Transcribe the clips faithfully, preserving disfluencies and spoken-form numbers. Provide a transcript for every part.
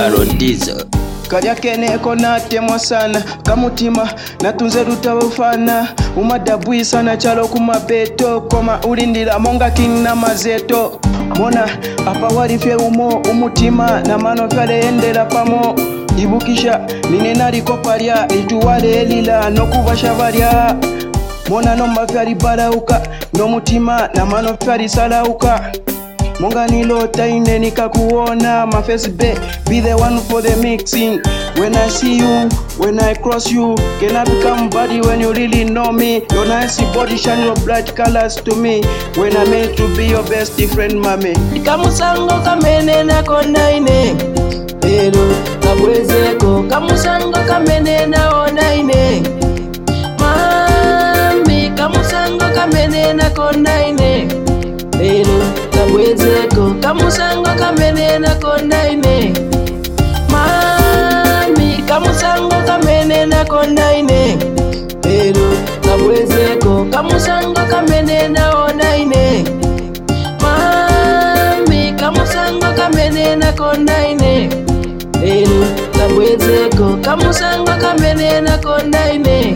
Karo Diesel. Kalya kene konatemwa sana kamutima natunze lutabufana umadabwisa na chalo kumabeto koma ulindira monga king na mazeto mona apa walifye umo umutima na mano twaleyendera pamo ibukisha nine naliko palya lituwale elila nokubasha balya mona nomba vyali balauka nomutima na mano vyali salauka Monga nilota ine nikakuona my face be be the one for the mixing. When I see you, when I cross you, can I become body when you really know me? Your nice body shine your bright colors to me. When I meant to be your best friend, mami. Kamusango kamene na kona ine Ero kabwezeko kamusango kamene na ona ine Mami kamusango kamene na kona ine Ero kabwezeko kamusango kamene na kona ine Mami kamusango kamene na kona ine Ero kabwezeko kamusango kamene na ona ine Mami kamusango kamene na kona ine Ero kabwezeko kamusango kamene na kona ine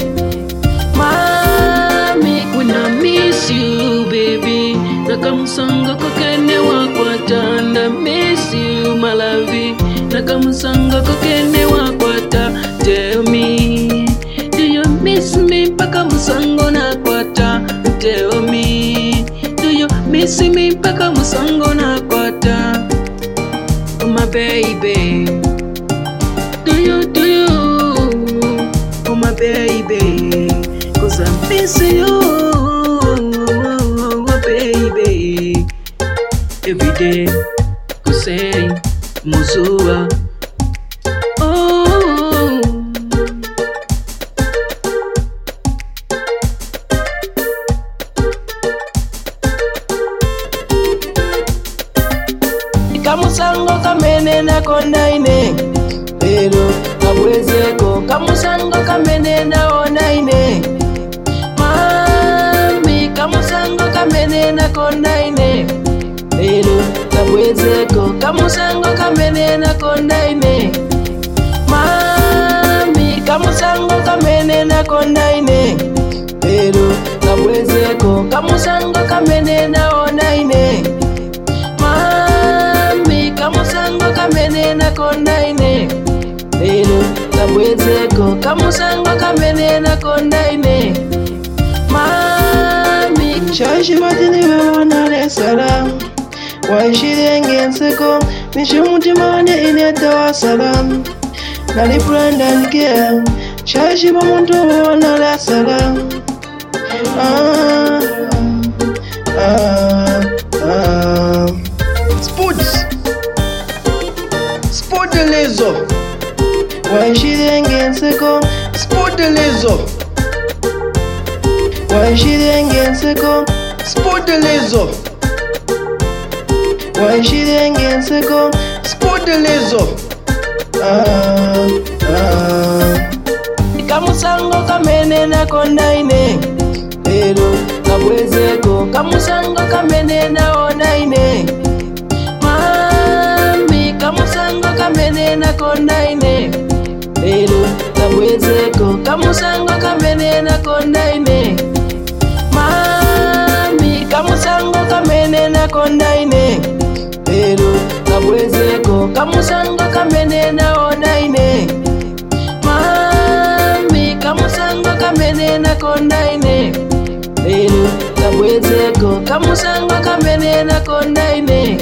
Mami when I miss you baby nakamusanga kokene wakwata nda miss you my love nakamusanga kokene wakwata tell me do you miss me paka musango nakwata tell me do you miss me paka musango nakwata oh my baby do you do you oh my baby cause I miss you baby every day ku say muzua oh kamusango kamene na kona ine Ero kabwezeko kamusango kamene na ona ine Mami kamusango kamene na kona ine Ero kabwezeko kamusango kamene na kona ine Mami kamusango kamene na kona ine Ero kabwezeko kamusango kamene na ona ine Mami kamusango kamene na kona ine Ero kabwezeko kamusango kamene na kona ine Mami Shashi matini wewana lesala Waishiri nseko Mishu mutima wane ineta wa salam Nali friend and care Shashi mamuntu wewana lesala Ah Ah Ah Sports Sport lezo Waishiri nseko Sport lezo Waishiri nseko Sport lezo Waishiri nseko Sport lezo Ah Ah kamusango kamene na kona ine Ero kabwezeko kamusango kamene na ona ine Mami kamusango kamene na kona ine Ero kabwezeko kamusango kamene na kona ine Mami kamusango kamene na kona ine Ero kabwezeko kamusango kamene na ona ine Mami kamusango kamene na kona ine Ero kabwezeko kamusango kamene na kona ine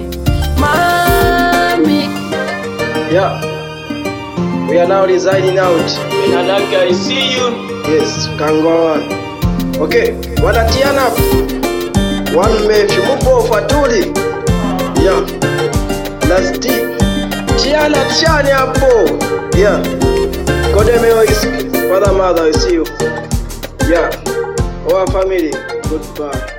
Mami. Yeah, we are now residing out. When I like I see you. Yes, can go on. Okay, wanatiana one me fimupo fatuli. Yeah, last tiana tiani hapo. Yeah, Kodemeo is father mother I see you. Yeah, our family. Goodbye.